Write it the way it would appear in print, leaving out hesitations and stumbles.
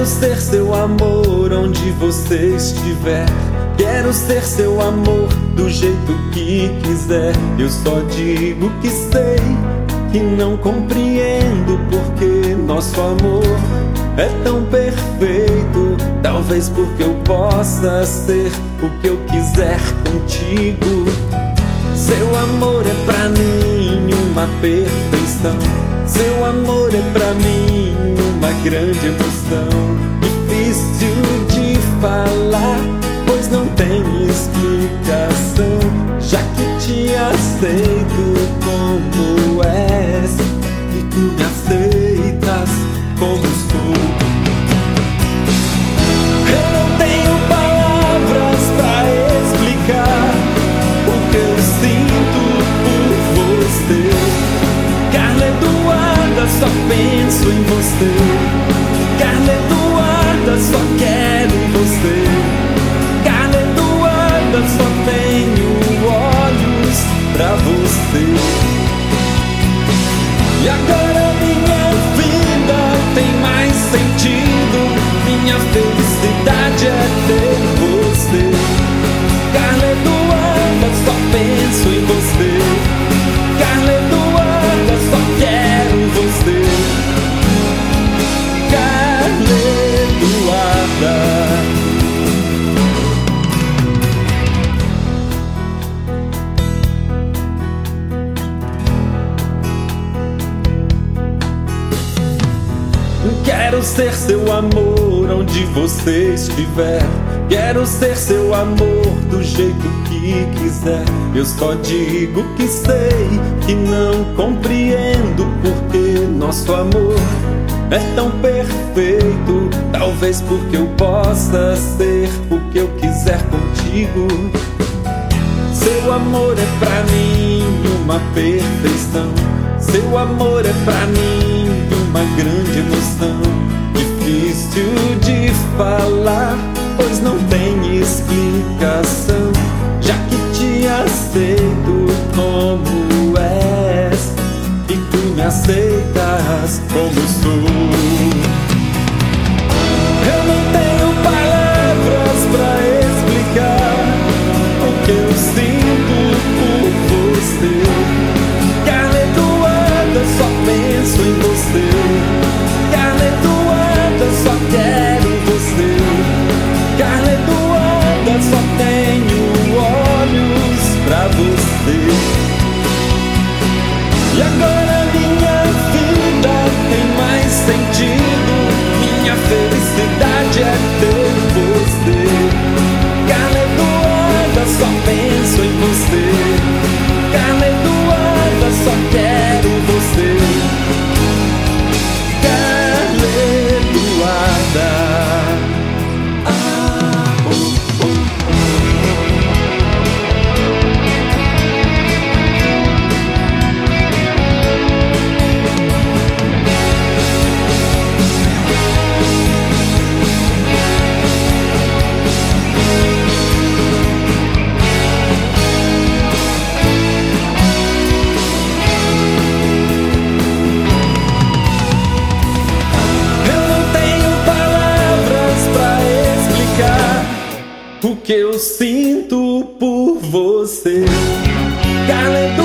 Quero ser seu amor onde você estiver. Quero ser seu amor do jeito que quiser. Eu só digo que sei, que não compreendo porque nosso amor é tão perfeito. Talvez porque eu possa ser o que eu quiser contigo. Seu amor é pra mim uma perfeição. Seu amor é pra mim uma grande emoção. Difícil de falar, pois não tem explicação. Já que te aceito como és e tu me aceitas como sou. Eu não tenho palavras pra explicar o que eu sinto por você. Carla Eduarda, só penso em você. Carla Eduarda, só quero você. Carla Eduarda, só tenho olhos pra você. E agora minha vida tem mais sentido. Minha felicidade é ter você. Carla Eduarda, só penso em você. Carla Eduarda, só quero você. Carla Eduarda. Quero ser seu amor onde você estiver. Quero ser seu amor do jeito que quiser. Eu só digo que sei, que não compreendo porque nosso amor é tão perfeito. Talvez porque eu possa ser o que eu quiser contigo. Seu amor é pra mim uma perfeição. Seu amor é pra mim uma grande emoção. Difícil de falar, pois não tem explicação. Já que te aceito como és e tu me aceitas como sou. Eu não tenho palavras pra explicar o que eu sinto por você. Carla Eduarda, só penso em você. Carla Eduarda, só quero você. Carla Eduarda, só tenho olhos pra você. E agora minha vida tem mais sentido. Minha felicidade é ter você. Carla Eduarda, só penso em você. Carla Eduarda, só quero você. Carla Eduarda. O que eu sinto por você. Carla Eduarda.